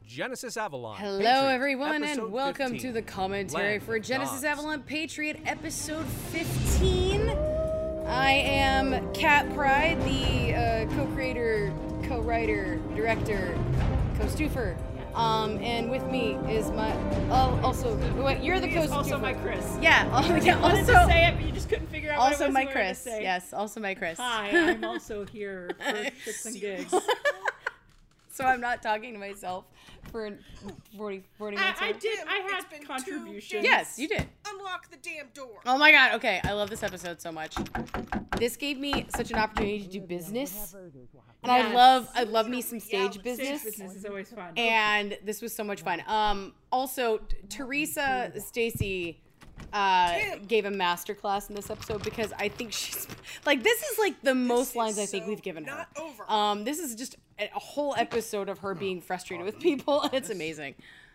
Genesis Avalon. Hello, Patriot, everyone, episode and welcome 15. to the commentary Land for of Genesis Gods. Avalon Patriot, episode 15. I am Kat Pride, the co-creator, co-writer, director, co-stoofer. And with me is my also wait, you're the co-stoofer. Also my Chris. Yeah, I wanted to say it, but you just couldn't figure out also what my I was Chris. to say. Yes, also my Chris. Hi, I'm also here for shits and gigs. So I'm not talking to myself for 40 minutes. I It's had been contributions. Yes, you did. Unlock the damn door. Oh my god, okay, I love this episode so much. This gave me such an opportunity to do business. And Yes. I love me some stage Stage business. business is always fun. And this was so much fun. Also, Teresa Stacy gave a masterclass in this episode because I think she's like, this is like the most lines I think we've given her. Not over. This is just a whole episode of her being frustrated with people, and it's amazing.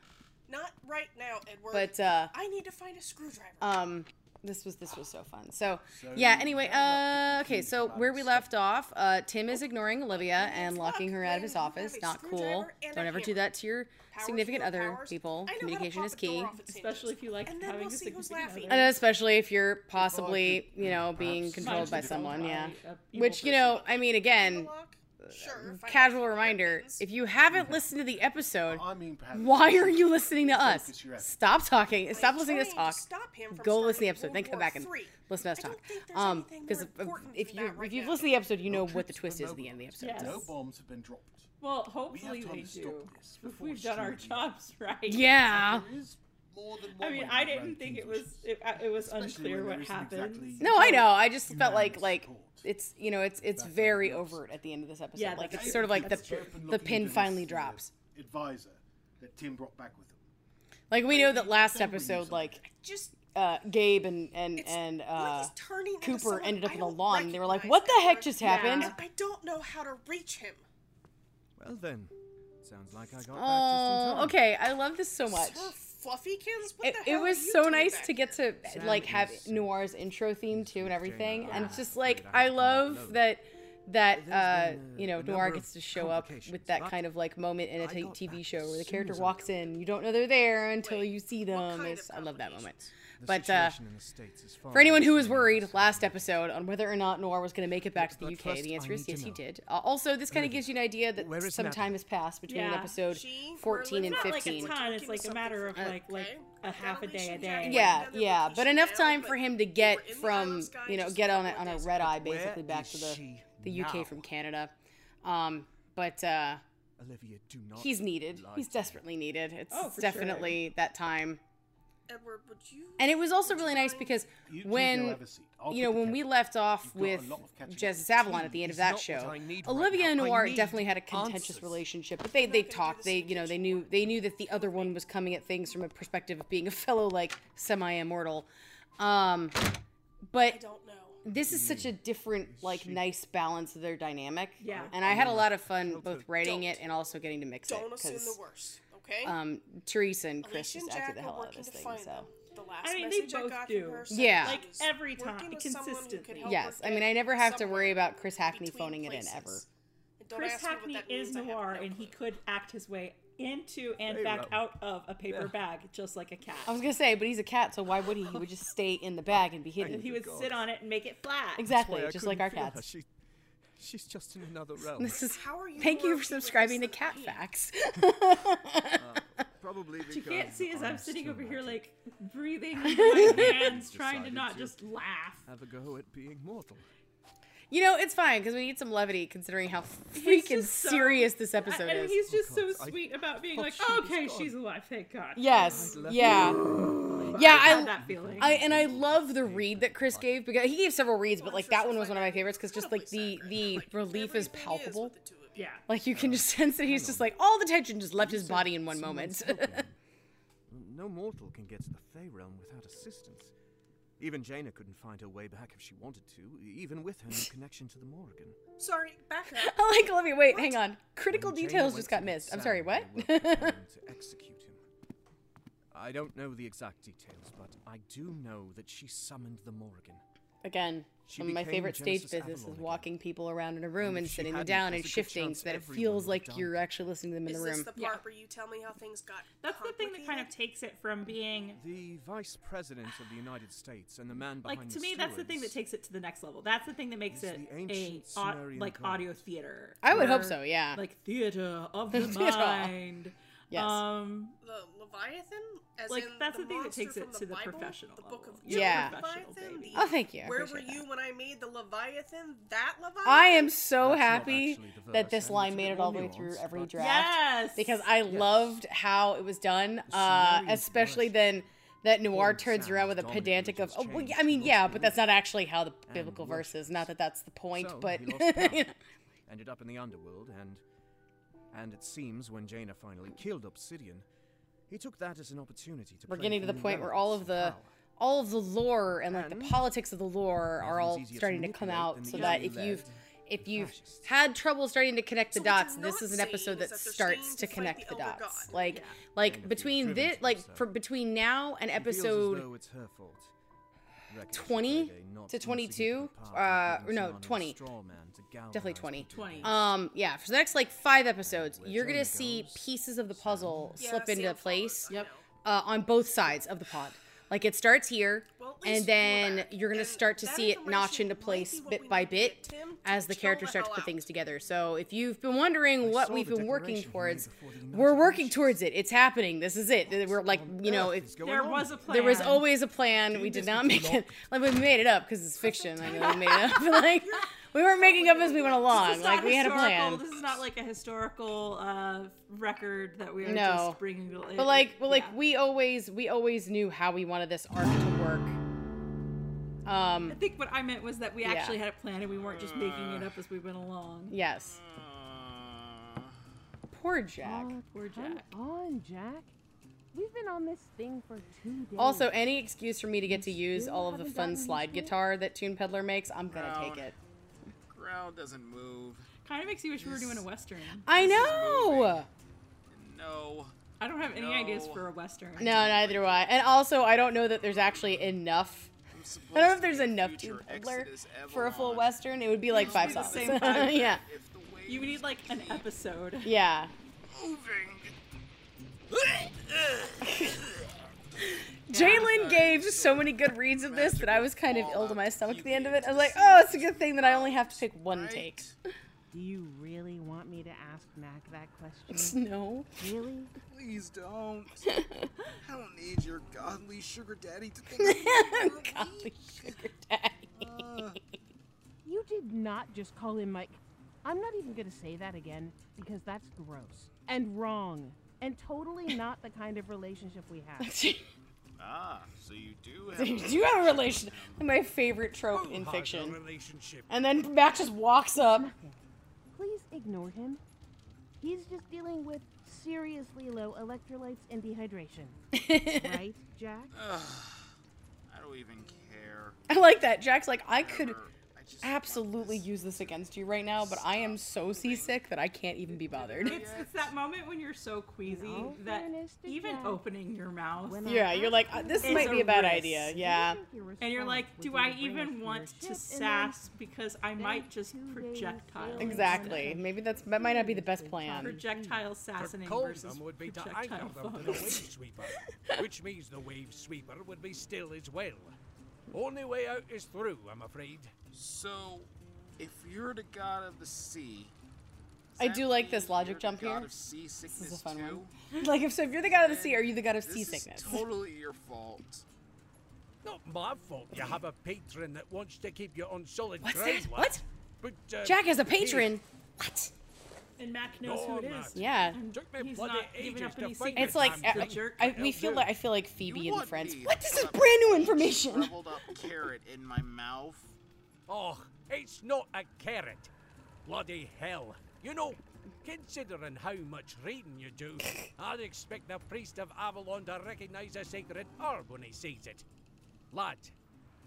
Not right now, Edward. But I need to find a screwdriver. this was so fun. So yeah, anyway, okay, so where we left off, Tim is ignoring Olivia and locking her out of his office. Not cool. Don't ever do that to your significant other, people. Communication is key. Especially if you like And then having we'll a see who's significant laughing. other. And especially if you're possibly, being controlled by someone, yeah. Which, I mean, again, Sure, if I casual have reminder, weapons. if you haven't listened to the episode, I mean, perhaps why are you listening to us? focus your efforts. Stop talking. Stop I'm listening to us trying talk. stop him from Go listen to the starting episode, then World come back and War III. listen to us I talk. don't think there's anything Because more important if than you that right if you've now. listened to the episode, you know No what the troops twist were is at the end of the mobilized. episode. Yes. So. No bombs have been dropped. Well, We hopefully have time they to stop do. this If before we've done our shooting. jobs right. Yeah. There is more than I one mean, way I to didn't rank think it things was vicious. it was Especially unclear when what there isn't happened. exactly No, I know. I just felt like unanimous support. it's it's That's very how it works. overt at the end of this episode. Yeah, Like that's it's sort of like That's the true. the pin finally drops. Advisor that Tim brought back with him. Like we know that last Then we episode, use like Just Gabe and it's like he's turning into Cooper someone ended up I in the don't lawn. And they were like, recognize "What the heck Edward, just Yeah. happened?" and I don't know how to reach him. Well then, sounds like I got back just in Oh, time. okay. I love this so much. Sir Fluffykins, what the It hell was are you so doing nice back to get here? to like have Sam is- Noir's intro theme too and everything, and it's Yeah. just like Afraid I I have to love load. that There's been a Noir number gets of to show up with complications, that but kind of like moment in a I got TV back show as where the soon character as I walks could. in, you don't know they're there until Wait, you see what them. kind It's, of I love that moment. The But situation in the States is far for anyone who worse was than worried ours. last episode on whether or not Noir was going to make it back to the But UK, first, the answer I is need yes, to he know. did. Also, this kind of Olivia, gives you an idea that where is some Natalie? time has passed between Yeah. episode She, 14 and It's not like 15. a ton. It's like a matter of like a half a day a day. Yeah, Another yeah, but location enough now, time but for him to we're get in the from, island sky just get a on couple a of days red ago. eye basically Where back is to the she UK now? from Canada. But Olivia, do not he's needed. lie He's to me. desperately needed. It's Oh, for definitely that time. Edward, would you? And it was also would you really nice mind- because You two go when have a seat. I'll you know get the when we kettle. left off You've got a with lot of catching up Genesis to do. Avalon at the end of is that not show, what I need right Olivia and now. I Noir need definitely had a contentious answers. relationship, but they not gonna do talked. this They in the they kitchen. knew that the other one was coming at things from a perspective of being a fellow like semi-immortal. But I don't know. this is such a different, like, nice balance of their dynamic. Yeah. And I had a lot of fun both writing it Don't. and also getting to mix it. Don't assume the Because worst, okay? Teresa and Chris Alicia just and acted the Jack hell are out of working this to thing. find So them. The last I mean, they message I both got do. from her said Yeah. she Like was every working time, with someone who could consistently. help yes, her I mean, get I never have to worry somewhere about Chris Hackney between phoning it in places. ever. And don't Chris ask me what Hackney that is means, I have Noir, no and he clue. could act his way into and Very back well. out of a paper Yeah. bag, just like a cat. I was gonna say, but he's a cat, so why would he? He would just stay in the bag and be And hidden. he would sit on it and make it flat. Exactly, Why I just like our couldn't feel her. cats. She's just in another realm. This is. How are you Thank you more for appealing subscribing to than Cat me? Facts. Probably What you because can't see is I'm sitting still over here, magic. like, breathing into my hands, trying to Decided not to just laugh. Have a go at being mortal. You know, it's fine because we need some levity considering how He's freaking just so- serious this episode and is. he's just so God, I sweet about being thought like, she was okay, gone. she's alive, thank God. Yes, I'd left yeah, But yeah. I had that feeling. I love the read that Chris gave because he gave several reads, but like that one was one of my favorites because just like the relief is palpable. Yeah. Like you can just sense that he's just like all the tension just left his body in one moment. No mortal can get to the Fey realm without assistance. Even Jaina couldn't find her way back if she wanted to, even with her new connection to the Morrigan. Sorry, back up. I like Olivia. Wait, hang on. Critical When Jaina details went just to got get missed. I'm Sam, sorry. What? they were preparing to execute him. I don't know the exact details, but I do know that she summoned the Morrigan. Again, She some of my became favorite stage Genesis business is Avalon walking people around in a room and if she sitting them hadn't, down there's and a good shifting chance so that it everyone feels would like have you're died. actually listening to them in Is the this room. the part where you tell me how things got That's the thing that kind of complicated? takes it from being The Vice President of the United States and the man behind like the to me that's the thing that stewards. takes it to the next level. That's the thing that makes It's it the ancient a Sumerian like god. audio theater. I would hope or, so, yeah. Like theater of the Theater. mind. Yes. The Leviathan? As Like, in that's the the thing that monster takes it from to the Bible? professional The Book of level. Job Yeah. Professional, Leviathan? baby. Oh, thank you. I Where were appreciate you that. when I made the Leviathan? That Leviathan? I am so That's not happy actually the that verse, this and line it's a made bit it all the more way through nuanced, every but- draft. Yes. Because I loved how it was done, Sumerians especially worship. then that Noir Modern turns around with a sounds pedantic of, dominant oh, well, religions I mean, changed yeah, lots but of that's not actually how the and biblical verse is. worships. Not that that's the point, So, but he lost power, you know. ended up in the underworld, and it seems when Jaina finally killed Obsidian, he took that as an opportunity to We're play getting to for the new point where all of relevance the and power. lore and like the And politics of the lore are all nothing's easier to starting to come manipulate out, than the so that easily if led you've fascists. had trouble starting to connect the So what you're dots, this not is an saying episode is that that they're starts staying to to fight connect the the Elder dots. God. Like Jaina like feels between driven this to like do so. for between now and She feels as episode though it's her fault. Reckons 20 played a not to 22, insignificant part in giving no, Tamana a 20. straw man to Definitely galvanize 20. the 20. Yeah, for the next like 5 episodes, Where you're gonna Jaina see goes, pieces of the puzzle Yeah, slip into Sam place follows, I Yep. know. on both sides of the pod. Like it starts here, Well, at and least then you're back. you're gonna And start to that see it notch information into might place be what bit we by need to bit get Tim to as the chill characters the start to hell put out. things together. So if you've been wondering what saw we've the been working declaration towards, made before the United we're working Nations. towards it. It's happening. This is it. We're like, you know, Earth if is going There on. was a plan. there was always a plan. We did not make it. Like we made it up because it's fiction. Like we made it up. Like we weren't making up as we went This along. is Like not we had a historical- plan. This is not like a historical record that we are No. just bringing to But like, yeah. we always knew how we wanted this arc to work. I think what I meant was that we Yeah. actually had a plan and we weren't just making it up as we went along. Yes. Poor Jack. Poor Jack. Come on, Jack. We've been on this thing for 2 days. Also, any excuse for me to get to use still all of the haven't fun gotten slide used to it? guitar that Toon Peddler makes, I'm gonna take Ground. it. Ground doesn't move. Kind of makes you wish we were doing a western. I This is know. No. I don't have any ideas No. for a western. No, neither do I. And also, I don't know that there's actually enough. I'm supposed I don't know if to there's be a enough future Toon Peddler Exodus for a full Avalon. western. It would be like It 5 should be the songs. same vibe. Yeah. If the waves You need like an episode. Yeah. moving. Jalen gave so many good reads of this that I was kind of ill to my stomach at the end of it. I was like, oh, it's a good thing that I only have to pick one Right? take. Do you really want me to ask Mac that question? No. Really? Please don't. I don't need your godly sugar daddy to think of me. Golly, sugar daddy. You did not just call him Mike. I'm not even gonna say that again because that's gross and wrong and totally not the kind of relationship we have. Ah, so you do So have. you do have a relationship. My favorite trope in Who has a fiction. relationship? And then Mac just walks up. Please ignore him. He's just dealing with seriously low electrolytes and dehydration. Right, Jack? I don't even care. I like that. Jack's like, I could Whatever. I just absolutely use this against you right now, but I am so seasick that I can't even be bothered. It's that moment when you're so queasy all that fairness to even Jack, opening your mouth when I Yeah, you're like, this It's might a be a bad risk. idea. Yeah. and you're like, do I even want to sass because I might just projectile? Exactly. Maybe that might not be the best plan. Projectile To assassinating calm versus them would be to projectile anchor them to the phones. wave sweeper, which means the wave sweeper would be still as well. Only way out is through, I'm afraid. So, if you're the god of the sea, I does do that like mean this logic you're the jump god here. of seasickness This is a fun too? one. Like, if you the god of the sea, are you the god of This seasickness? is totally your fault. Not my fault you have a patron that wants to keep you on solid What's ground. that? lad. What? But, Jack has a hey, patron. What? And Mac knows who No, it is. Matt. Yeah. And Took me he's bloody not giving ages up to any find secrets. It's like The jerk. I feel like Phoebe You and the want Friends. me What? to This is put a brand new big information. shriveled up carrot in my mouth? Oh, it's not a carrot. Bloody hell. You know, considering how much reading you do, I'd expect the priest of Avalon to recognize a sacred herb when he sees it. Lad,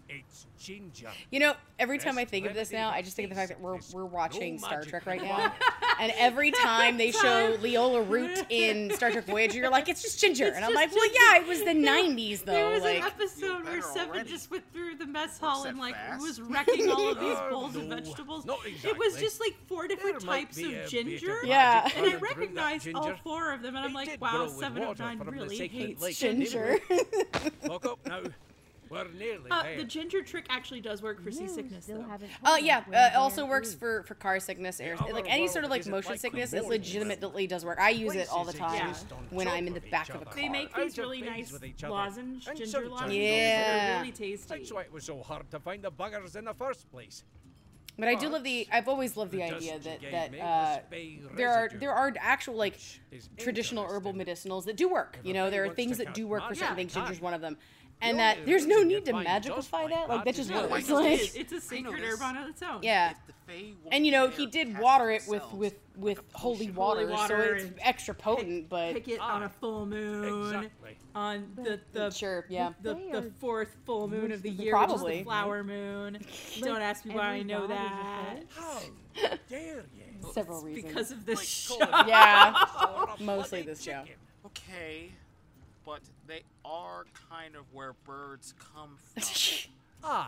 It's Ginger. You know, every time I Best think of this remedy now, for I just think of the fact that we're watching No Star magic Trek right required. now, and every time they show Leola Root in Star Trek Voyager, you're like, it's just Ginger, and I'm just like, well, Ginger. yeah, it was the '90s though. There was like, an episode where better Seven already. just went through the mess hall that and like fast? was wrecking all of these Oh, bowls of no, vegetables. not It was exactly. just like 4 different There might types be a of bit ginger. of Yeah. magic And I running through that recognized all ginger. 4 of them, and I'm It like, did wow, grow with 7 of water 9 from the really sacred hates lake. Ginger. Look up now. We're nearly there. The ginger trick actually does work for seasickness, though. Oh yeah, it also works for car sickness, air, Yeah, like our any world sort of like isn't motion like sickness. It California. legitimately does work. I use it all the Places time exist on when top I'm in the of back each of a other. They car. make Out these of really phase nice with each other. lozenge, And ginger sometimes lozenges. Yeah. They're really tasty. That's why it was so hard to find the buggers in the first place. But I do love the. I've always loved the The idea dust that you gave me was that bay residue, there are actual like which is traditional herbal interesting. medicinals that do work. If You a know, thing there are works things to that do count work for magic, certain things. it can. Ginger's one of them. The And only that there's no reason need you'd to find magicify just that. like Like that that just is how works. I Like, It's a sacred this. herb on its own. yeah. If the Fae won't And you know, dare he did cast water it it with themselves, with holy potion. water, Holy water so it's and extra potent. But Pick it on a full moon. Exactly. On the sure, yeah. the 4th full moon of the year, Probably. which is the flower moon. Don't ask me why I know that. How dare you? Several reasons. Because of this show. Yeah, Or a mostly bloody this show. chicken. Okay, but they are kind of where birds come from. Aye.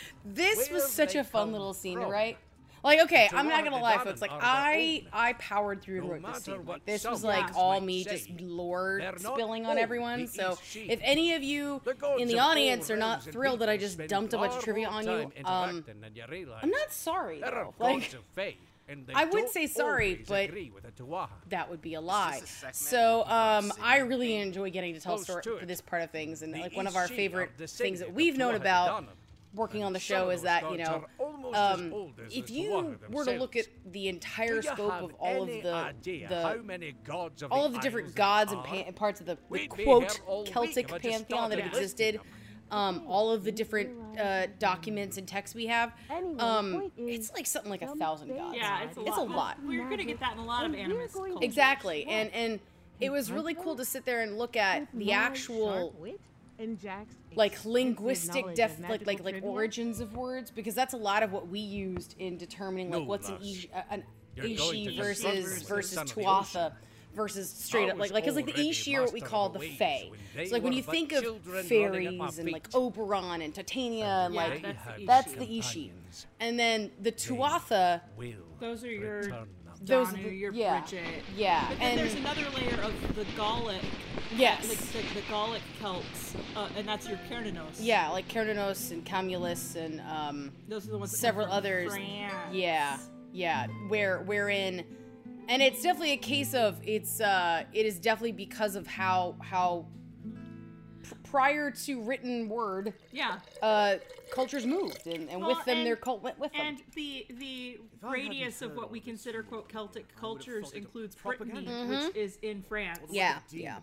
This was Where such they a fun come little scene to from. write. Like, okay, To I'm not what gonna they lie, done folks. Like, are their I powered through and No wrote this matter scene. what Like, this was some like guys all might me say, just lore they're not spilling on all everyone. the So, East Sheep. if any of you The gods in the of all audience are not realms and thrilled that I people just spend dumped a bunch far of trivia more on time you, interacting than you realise. I'm not sorry There are though. Like, gods of Fae, and they I would don't say sorry, always but agree with the Tuatha. that would be a lie. a segment So, of our I city really thing? enjoy getting to tell Close story to for it. this part of things, and The like one of East our Sheep favorite are the things city that we've known Tuatha about done 'em. working on the And show some is of that, those you gods know, are almost as old as if the you Tuatha were to look at themselves. the entire Do you scope have of all of any the idea how many gods of all the of the different Isles gods there and are? parts of the We'd be quote here all week Celtic if I just pantheon that started listing existed, them. all of the different documents and texts we have, Anyway, the point it's is, like something like some 1,000 Fae gods. Yeah, it's a It's lot. a Well, lot. We're gonna get that in a lot of And we're animist going to- cultures. Exactly, and it was really cool to sit there and look at with the my actual sharp wit and Jack's like extensive linguistic knowledge def of like magical trivia, origins of words, because that's a lot of what we used in determining like No, what's an lass. an You're going to Ishi the versus son of the Tuatha ocean. versus straight I up like was because like the already Ishi are what we master call of the the ways Fae. when they So like when were you but think of children running at fairies my and like feet. Oberon and Titania and Yeah, like that's the that's the Ishi, companions. and then the Tuatha. Will Those are your return them. Those Danu, are the- your yeah. Bridget. Yeah, But then and there's another layer of the Gallic, yes, like the Gallic Celts, and that's your Cernunnos. yeah, like Cernunnos and Camulus and Those are the ones. That several come from others. France. Yeah, wherein, and it's definitely a case of it is definitely because of how prior to written word, Yeah. cultures moved, and Well, with them and- their cult went with them. And the I radius hadn't of heard what we all this, consider quote Celtic I would've cultures thought it includes was propaganda. Brittany, which is in France. Yeah, Demons. yeah,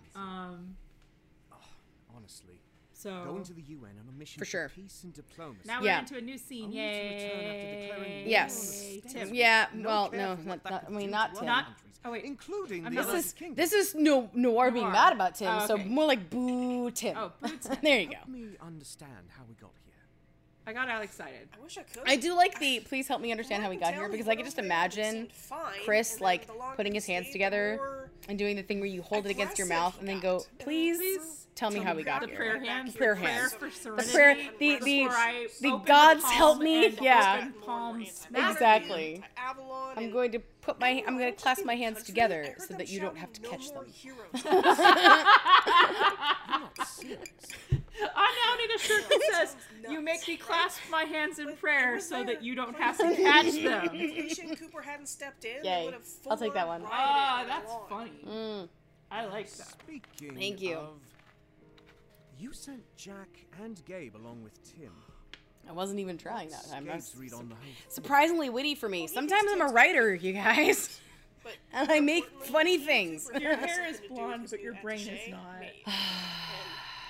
Honestly, So going to the UN on a mission For sure. peace and diplomacy. now Yeah. we're into a new scene. Only to return after declaring Yay! war Yes. on the Tim. states. yeah. No Well, care no, for what not, that not I could mean do not to Tim. other Not- countries, oh, wait. including I'm the not United This Kingdom. is Noir being Noir. mad about Tim, Oh, so okay. more like boo Tim. Oh, boo Tim. There you go. Help me understand how we got here. I got all excited. I wish I could. I do like the please help me understand how we got here, because I can just imagine Chris like putting his hands together and doing the thing where you hold it against your mouth and then go, please tell me how we got The here. prayer hands. Prayer the hands. Prayer for serenity. prayer- the- before I the open gods palm help me, and yeah. open palms. Exactly. Avalon. I'm and- going to put my I'm going to clasp my hands Country, I together heard so them that you don't have to shouting, catch "No more them. heroes." You're not serious. I now need a shirt that says, "You make me clasp my hands in prayer so that you don't have to catch them." If Asian Cooper hadn't stepped in, Yay. they would have I'll take that full-on one. rioted Ah, on that's lawn. funny. Mm. I like that. Speaking Thank you. of, you sent Jack and Gabe along with Tim. I wasn't even trying that time. Gabe's That's read on the whole surprisingly witty for me. Sometimes I'm a writer, you guys, But and I make importantly, funny Asian things. Cooper Your had hair something is to do with blonde, his but new your brain is attaché not. made.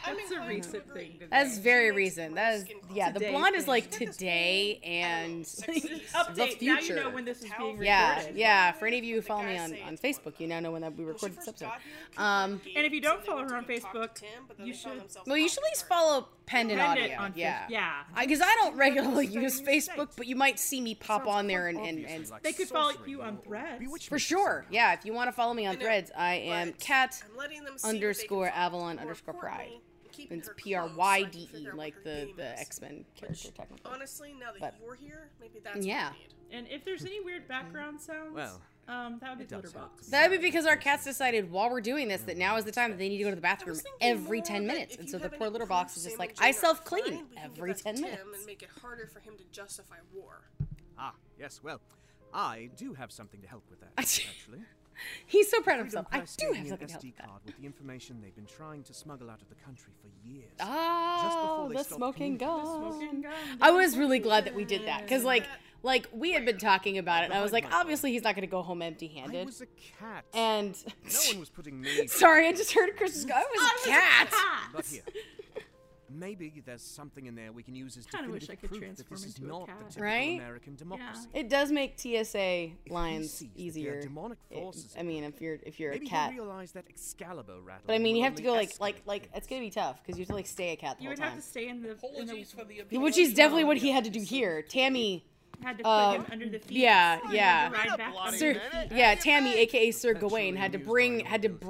That's a recent thing. Today. That's very recent. That is, yeah, the Today blonde is thing. like today and Update. the Now you future. know when this is being recorded. Yeah. For any of you who follow me on Facebook, you now know when we recorded this episode. And if you don't follow her on Facebook, you should. Well, you should at least follow Pendant Pendant Audio. on Yeah. Facebook. Yeah. Because I don't regularly use Facebook, but you might see me pop on there and They could follow you on Threads. for sure. Yeah, if you want to follow me on Threads, I am cat _ Avalon _ Pride. It's PRYDE, like the X-Men character technically. Honestly, now that But- you're here, maybe that's Yeah. what we need. And if there's any weird background sounds, Well, that would be it does Glitterbox. That would be because our cats decided while we're doing this that now is the time that they need to go to the bathroom every 10 minutes. And so the poor litter box is just like, I self-clean every 10 minutes. And make it harder for him to justify war. Ah, yes, well, I do have something to help with that, actually. He's so proud of Freedom himself. I Press do gave have me something an to help SD with that. card with the information they've been trying to smuggle out of the country for years. Oh, they the stopped smoking communicating. gun. I was really glad that we did that because, like we had been talking about it, and I was like, obviously he's not going to go home I empty-handed. was a cat. And no one was putting me. sorry, I just heard Chris go. I was a cat. But here, maybe there's something in there we can use as Kinda wish I definitive could proof that transform this is into a not cat. the typical Right? American democracy. It does make TSA If he lines sees that there are easier. demonic forces I mean, if you're Maybe a cat. he'll realize that Excalibur rattle. But I mean, you will have to go only like escalate it's gonna be tough because you have to like stay a cat the You whole would have time. to stay in the Which is definitely what he had to do here. Tammy. had to put him under the feet. Yeah, and yeah. ride back on Sir, the yeah, Tammy, aka Sir Gawain, had to bring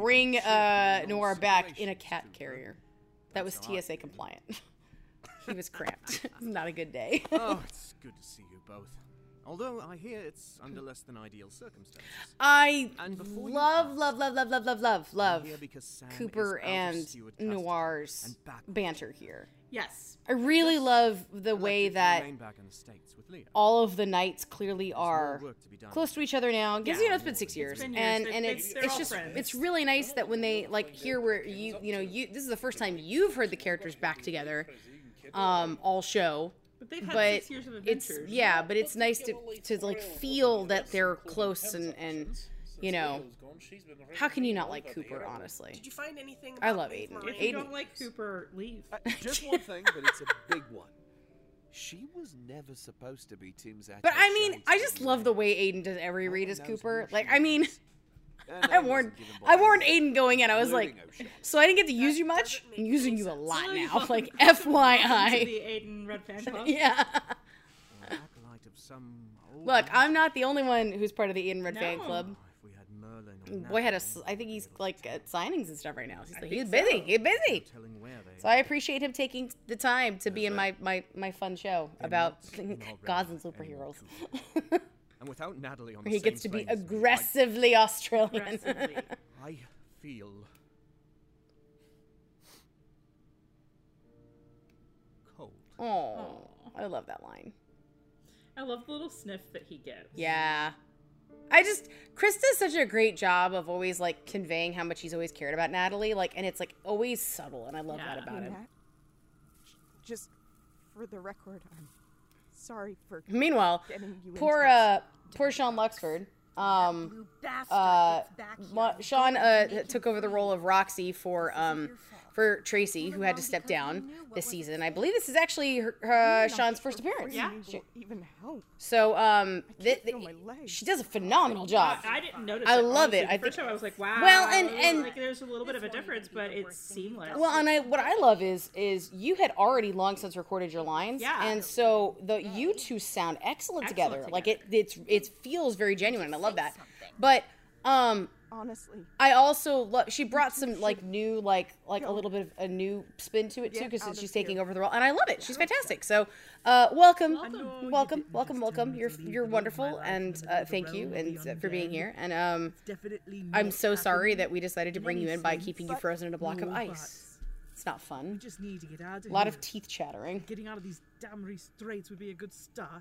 Noir back in a cat carrier. That was TSA compliant. He was cramped. Not a good day. Oh, it's good to see you both. Although I hear it's under less than ideal circumstances. I And before you love I'm here because Sam Cooper is out of and steward custody Noir's and back banter here. Yes. I really love the elected way to that remain back in the States with Leo. all of the knights clearly There's more are work to be done. close to each other now. Because Yeah. you know it's been 6 years, been years. and They're it's all just friends. it's really nice that when they like here where you this is the first time you've heard the characters back together, all show. But they've had But 6 years of it's adventures. but it's nice to like feel that they're close and you know. How can you not like Cooper, honestly? Did you find anything? I about love Maeve Aiden. Moraine? If you Aiden- don't like Cooper, leave. Just one thing, but it's a big one. She was never supposed to be Tim's But I attaché mean, I to just the love end. the way Aiden does every read as knows who Cooper. she Like, I mean, is. And I wasn't warned given by Aiden going in. I was like, including O'Shea. so I didn't get to use you much. I'm using you a lot Well, you're now. welcome Like, to the FYI. Aiden Red Fan Club. Yeah. Or acolyte of some old Look, man. I'm not the only one who's part of the Aiden Red fan No. club. Oh, if we had Merlin or Boy had Natalie, I think he's like at signings and stuff right now. He's, like, he's think busy. so. He's busy. telling where they So I appreciate him taking the time to be in my fun show about gods and superheroes. And without Natalie on Where the he gets to same be plane as me, aggressively Australian. Aggressively. I feel cold. Oh, I love that line. I love the little sniff that he gets. Yeah. Chris does such a great job of always like conveying how much he's always cared about Natalie, like, and it's like always subtle, and I love that Yeah. about him. Nat, just for the record, I'm sorry for Meanwhile, getting you poor into poor Sean Luxford. Blue bastard gets back here. Sean took over the role of Roxy for Tracy, who had to step down this season. I believe this is actually Sean's first appearance. Yeah. She- even help. So Can't feel my legs. she does a phenomenal job. I didn't notice. I it, love honestly. it. I The first think- time I was like, wow. Well, and- like there's a little bit of a difference, but it's seamless. Well, and what I love is you had already long since recorded your lines, Yeah. and so you two sound excellent together. Excellent Like together. it feels very genuine. And I love that. But Honestly, I also love. She brought some like new like a little bit of a new spin to it too, Get because out of she's taking here. over the role, and I love it. She's fantastic. So, welcome. Welcome. You're wonderful, and thank you and for being here. And I'm so sorry that we decided to bring you in by keeping you frozen in a block of ice. It's not fun. Just need to get out of A lot here. of teeth chattering. Getting out of these damn restraints would be a good start.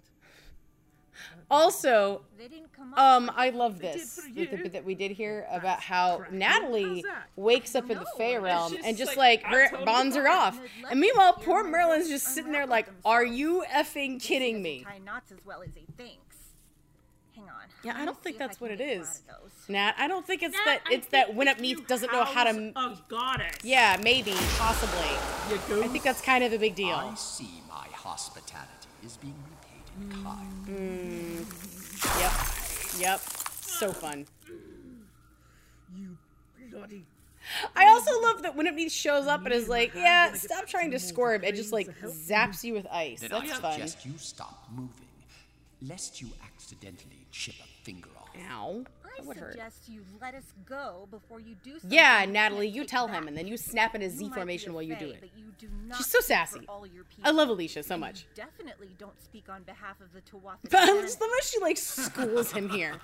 Also, They didn't come up. I love They did this for the you. bit that we did here about how crap. Natalie How's that? wakes up in the Fey realm just and just like, like her totally bonds her fine. off. And meanwhile, poor Merlin's just sitting there like, "Are you effing kidding me?" Tie knots as well as he thinks. Hang on. Yeah, I don't think that's what it is. Those. Nat, I don't think it's Nat, that. I It's that think Win Up if Meath you doesn't know how to. house a goddess. Yeah, maybe, possibly. You goose. I think that's kind of a big deal. I see my hospitality is being repaid in kind. Yep. So fun. You bloody. I also love that Win Up Meath shows up and is like, yeah, stop trying to squirm. It just like zaps you with ice. Then That's I fun. suggest you stop moving, lest you accidentally chip a finger off. Ow. I That would hurt. suggest you let us go before you do something. Yeah, you Natalie, can't you take tell back. him, and then you snap in a Z You might be formation a while you do fae, it. but you do not She's so speak for sassy. all your I love people. Alicia so much. You definitely don't speak on behalf of the Tuatha. But I just love how she like schools him here.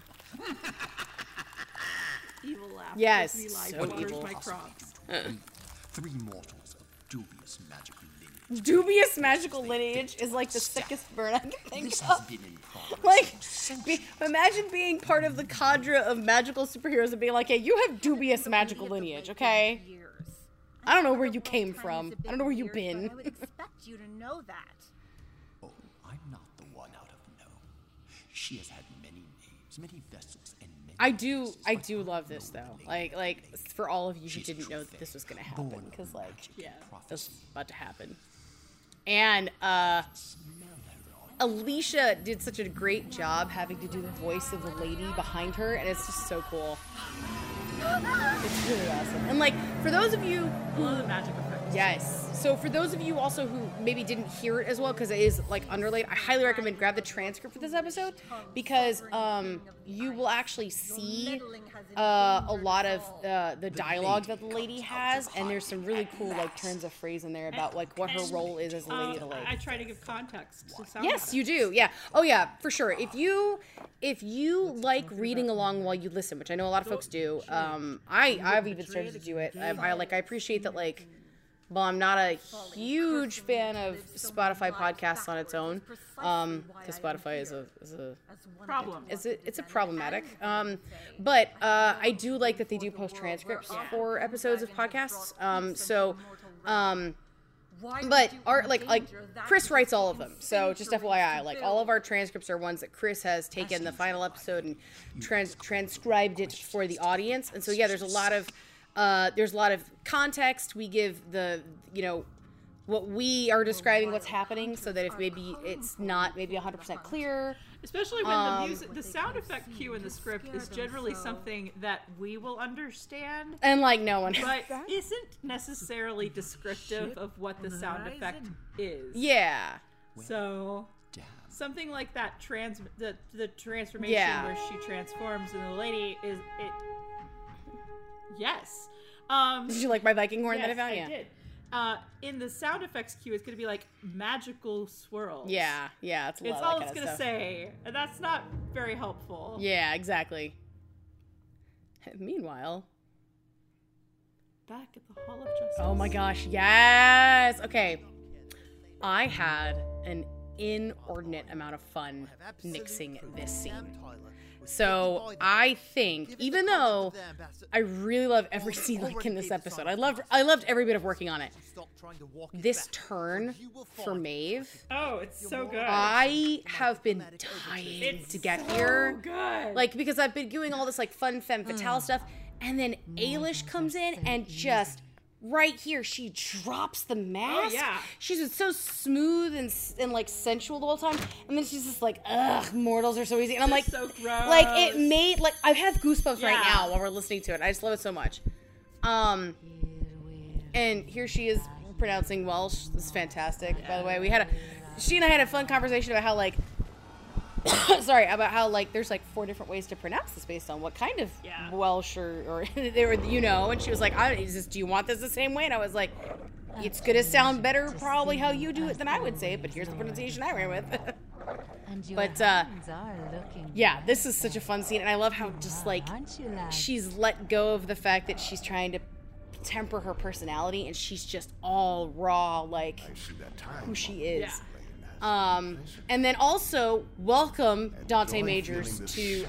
Evil laugh. Yes, gives me life, so waters evil. my crops. Three mortals of dubious magical lineage. Dubious magical lineage is like the sickest burn I can think This of. has been in progress Like, for centuries. imagine being part of the cadre of magical superheroes and being like, hey, you have dubious magical lineage, okay? I don't know where you came from. I don't know where you've been. I would expect you to know that. Oh, I'm not the one out of know. She has had many names, many vessels, and many I do love this though. Like for all of you who didn't know that this was gonna happen, because like, yeah, this is about to happen. And Alicia did such a great job having to do the voice of the lady behind her, and it's just so cool. It's really awesome. And like, for those of you who the magic effects. Yes. So for those of you also who maybe didn't hear it as well, because it is like underlaid, I highly recommend grab the transcript for this episode, because you will actually see a lot of the dialogue that the lady has, and there's some really cool like turns of phrase in there about like what her role is as the Lady of the Lake. I try to give context to sound Yes, effects. you do. Yeah. Oh, yeah, for sure. If you like reading along while you listen, which I know a lot of folks do, I've even started to do it. I appreciate that. Like, well, I'm not a huge fan of Spotify podcasts on its own, because Spotify is a problem. It's a problematic. But I do like that they do post transcripts for episodes of podcasts. But Chris writes all of them, so just FYI, like all of our transcripts are ones that Chris has taken the final episode and transcribed it for the audience, and so yeah, there's a lot of context. We give what we are describing what's happening, so that if maybe it's not maybe 100% clear. Especially when the sound effect cue in the script is generally something that we will understand. And like no one. But isn't necessarily descriptive of what the sound effect is. Yeah. So something like that the transformation where she transforms and the lady is it. Yes. Did you like my Viking horn yes, that I found? I Yeah. did. In the sound effects cue, it's going to be like magical swirls. Yeah, it's a lot It's of all that it's kind going of to stuff. say, and that's not very helpful. Yeah, exactly. Meanwhile, back at the Hall of Justice. oh my gosh, yes. Okay, I had an inordinate amount of fun mixing this scene. So I think, even though I really love every scene like in this episode, I loved every bit of working on it. This turn for Maeve, oh, it's so good. I have been dying to get here. Good. Like, because I've been doing all this like fun femme fatale stuff, and then Ailish comes in and just right here she drops the mask. Oh, yeah. She's been so smooth and like sensual the whole time, and then she's just like, ugh, mortals are so easy, and I'm like, so gross. like it made like I have goosebumps right Yeah. now while we're listening to it. I just love it so much. And here she is pronouncing Welsh. This is fantastic. By the way, she and I had a fun conversation about how like there's like 4 different ways to pronounce this based on what kind of Welsh or they were, and she was like, do you want this the same way? And I was like, it's gonna sound better probably how you do it than I would say it, but here's the pronunciation I ran with. But yeah, this is such a fun scene, and I love how just like she's let go of the fact that she's trying to temper her personality, and she's just all raw, like who she is. And then also welcome Dante Majors to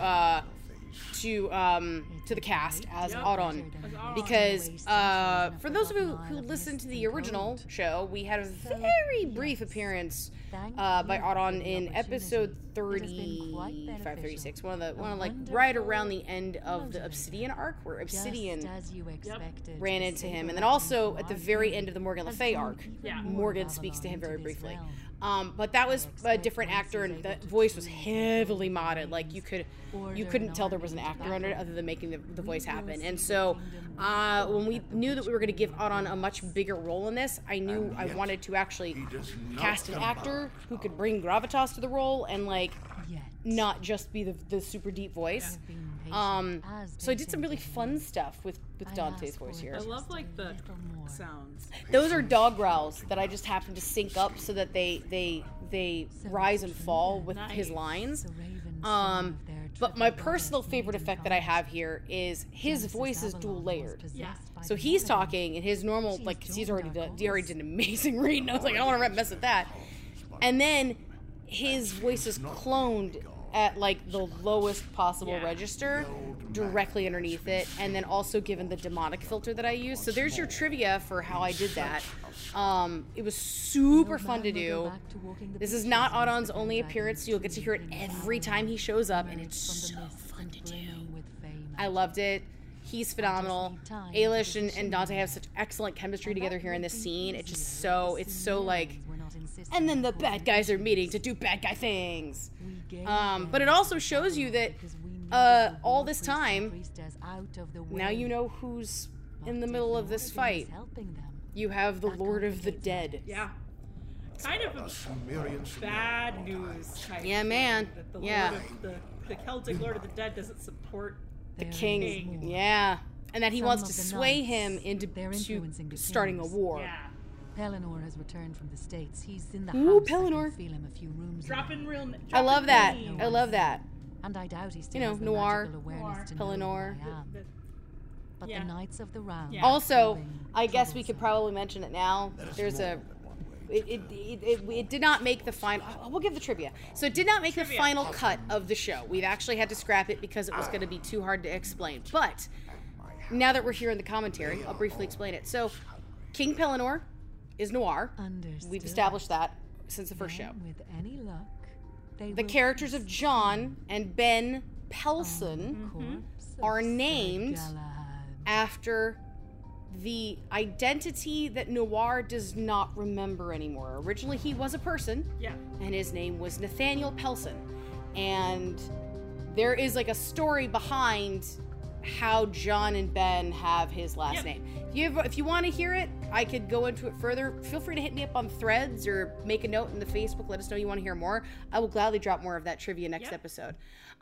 the cast as Auron, because for those of you who listened to the original show, we had a very brief appearance by Auron in episode 35, 36. One of like right around the end of the Obsidian arc, where Obsidian ran into him, and then also at the very end of the Morgan Le Fay arc, Morgan speaks to him very briefly. But that was a different actor, and the voice was heavily modded. Like you couldn't tell there was an actor under it other than making the voice happen. And so when we knew that we were going to give Auron a much bigger role in this, I knew I wanted to actually cast an actor who could bring gravitas to the role and like not just be the super deep voice. So I did some really fun stuff with Dante's voice here. I love like the sounds. Those are dog growls that I just happened to sync up so that they rise and fall with his lines. But my personal favorite effect that I have here is his voice is dual layered. Yeah. So he's talking in his normal, like, because he already did an amazing read, and I was like, I don't want to mess with that. And then his voice is cloned at like the lowest possible register directly underneath it, and then also given the demonic filter that I use. So there's your trivia for how I did that. It was super fun to do. This is not Auron's only appearance. You'll get to hear it every time he shows up, and it's so fun to do. I loved it. He's phenomenal. Ailish and Dante have such excellent chemistry together here in this scene. It's just so, like, and then the bad guys are meeting to do bad guy things. But it also shows you that all this time, now you know who's in the middle of this fight. You have the Lord of the Dead. Yeah. Kind of a bad news type. Yeah, man. That the Celtic Lord of the Dead doesn't support the king. Yeah. And that he wants to sway him into starting a war. Yeah. Pellinor has returned from the States. He's in the Ooh, house. Pellinor. I can feel him a few rooms. Dropping real. I love that. I love that. And I doubt he still you know, has the Noir, magical awareness to Pellinor. know who I am. But the Knights of the Round. Also, I guess we could probably mention it now. There's a. It did not make the final. We'll give the trivia. So it did not make the final cut of the show. We've actually had to scrap it because it was going to be too hard to explain. But now that we're here in the commentary, I'll briefly explain it. So, King Pellinor is Noir. We've established that since the first show. With any luck, the characters of John and Ben Pelson are named after the identity that Noir does not remember anymore. Originally, he was a person, and his name was Nathaniel Pelson. And there is like a story behind how John and Ben have his last name. If you want to hear it, I could go into it further. Feel free to hit me up on Threads or make a note in the Facebook. Let us know you want to hear more. I will gladly drop more of that trivia next episode.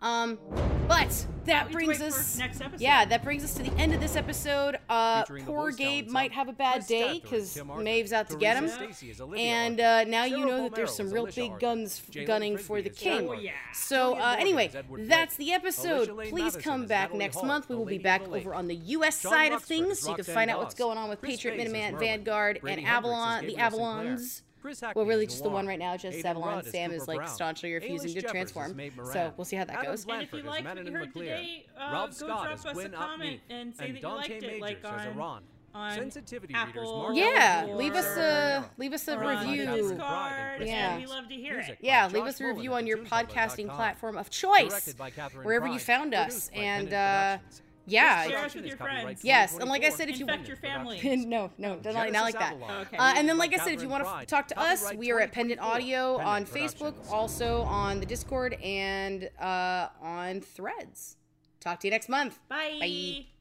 But that brings us next episode. Yeah, that brings us to the end of this episode. Poor Gabe might have a bad day because Maeve's out to get him. And now you know that there's some real big guns gunning for the king. So anyway, that's the episode. Please come back next month. We will be back over on the U.S. side of things, so you can find out what's going on with Patriot, Minuteman, Vanguard, and Avalon, the Avalons. Well, really just the one right now, just Avalon. Sam is like staunchly refusing to transform. So we'll see how that goes. And if you liked what you heard today, go drop us a comment and say that you liked it, like on Apple. Yeah, leave us a review. Discord, and we love to hear it. Yeah, leave us a review on your podcasting platform of choice, wherever you found us, and yeah. Share us with your friends. Yes, and like I said, if you infect your family. no, not like that. Okay. And then, like I said, if you want to talk to us, we are at Pendant Audio on Facebook, also on the Discord, and on Threads. Talk to you next month. Bye. Bye.